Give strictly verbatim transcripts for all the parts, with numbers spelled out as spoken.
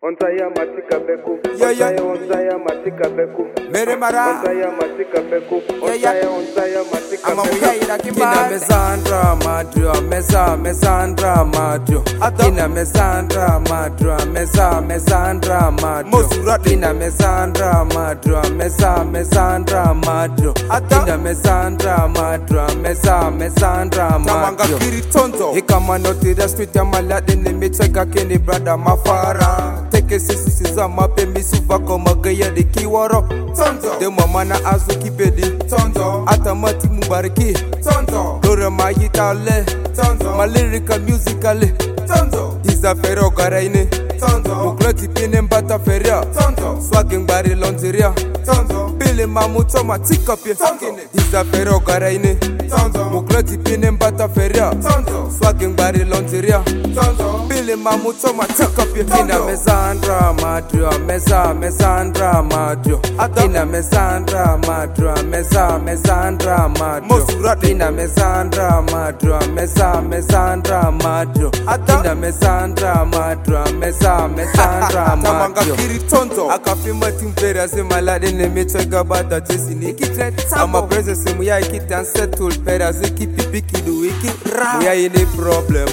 Ontaya matika beku, Yeah, yeah. ontaya ontaya matika beku. Mere mara. Ontaya matika beku, Yeah, yeah. ontaya ontaya matika Ama beku. muya ira Kina kimba. mesandra madra mesa mesandra madra Ata. Kina mesandra madra mesa mesandra madra Mosurati. Kina mesandra madra mesa mesandra madra Ata. Kina mesandra madra mesa mesandra Tamanga madra kiri tonto. Ikama noti the street ya malade ni mitweka kini brada mafara Teke sisi siza mape misufa koma gaya de kiwaro Tonto. De mama na azu kibedi Tonto. Atamati mubariki Tonto. Dore mayitale Tonto. My lyrical musically Tonto. Iza fero garaine Tonto. Mukloti pine mbata feria Tonto. Swagging bari lonzeria Tonto. Bili mamuto matika pie Tonto. Iza fero garaine Tonto. Mukloti pine mbata feria Tonto. Swagging bari lonzeria Tonto. Bili mamuto matika pie Tonto. Ina mesandra madra mesa mesandra madra Ata. Ina mesandra madra mesa mesandra madra Mosurati. Ina mesandra madra mesa mesandra madra Ata. Ina mesandra madra mesa mesandra Tamanga madra kiri tonto. Akafima timpera se malade ne metwega bata jesi ni kitre Ama prese se muya ikita settle pera se kipi piki du wiki Muya ini problem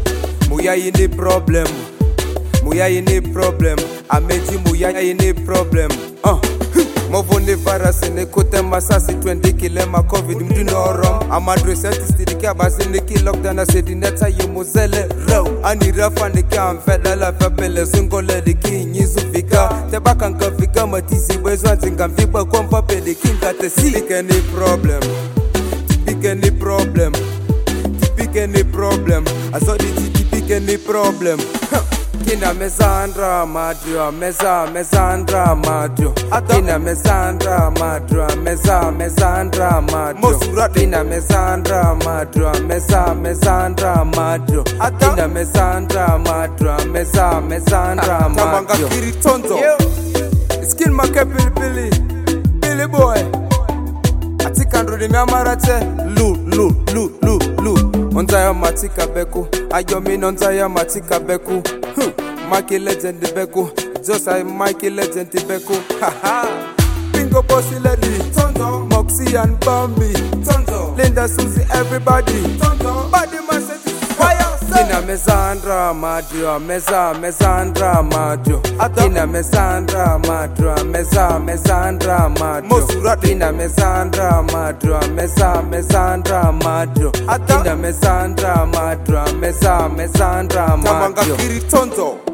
Muya ini problem Muya ini problem Ameji muya ini problem uh. Movo ne virus ne kote masasi twenty kilema covid mdino orom Amadre certificate abasi ne ki lockdown asedi neta yemuzele Rew ani rafa ne ki amfela la fepele singole de ki nyizu fika Tebaka nka fika matisi bezwa zinga mfiba kwa mpape de kinga te si Tipik any problem Tipik any problem Tipik any problem Azodi tipik any problem Kina mesandra madra mesa mesandra madra Ata. Kina mesandra madra mesa mesandra madra Mosurati. Kina mesandra madra mesa mesandra madra Ata. Kina mesandra madra mesa mesandra Tamanga madra kiri tonto. Skin make Billy Billy Billy boy Atikandro de miamarate Lu lu lu lu lu Ontaya matika beku Ayomi nontaya matika beku huh. Mikey legend beku Just I Mikey legend beku Haha Bingo bossy lady Tonto. Moxie and Bambi Tonto. Linda Susie everybody Tonto. Body man set fire Kina mesandra madra mesa mesandra madra Ata. Kina mesandra madra mesa mesandra madra Mosurati. Kina mesandra madra mesa mesandra madra Ata. Kina mesandra madra mesa mesandra Tamanga madra kiri tonto.